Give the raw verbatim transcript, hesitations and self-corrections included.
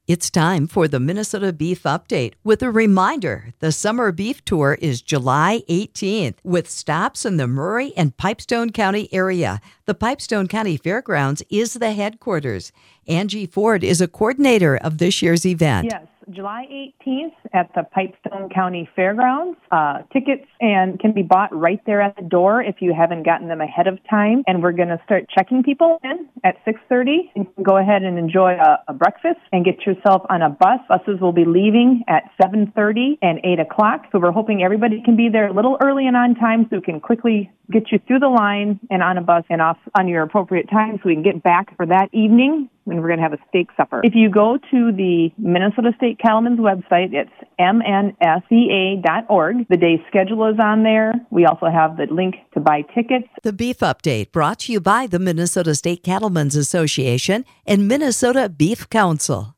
It's time for the Minnesota Beef Update with a reminder. The Summer Beef Tour is July eighteenth with stops in the Murray and Pipestone County area. The Pipestone County Fairgrounds is the headquarters. Angie Ford is a coordinator of this year's event. Yes, July eighteenth at the Pipestone County Fairgrounds. Uh, tickets and can be bought right there at the door if you haven't gotten them ahead of time. And we're going to start checking people in at six thirty. You can go ahead and enjoy a, a breakfast and get yourself on a bus. Buses will be leaving at seven thirty and eight o'clock. So we're hoping everybody can be there a little early and on time so we can quickly get you through the line and on a bus and off on your appropriate time so we can get back for that evening when we're going to have a steak supper. If you go to the Minnesota State Cattlemen's website, it's m n s e a dot org. The day schedule is on there. We also have the link to buy tickets. The Beef Update brought to you by the Minnesota State Cattlemen's Association and Minnesota Beef Council.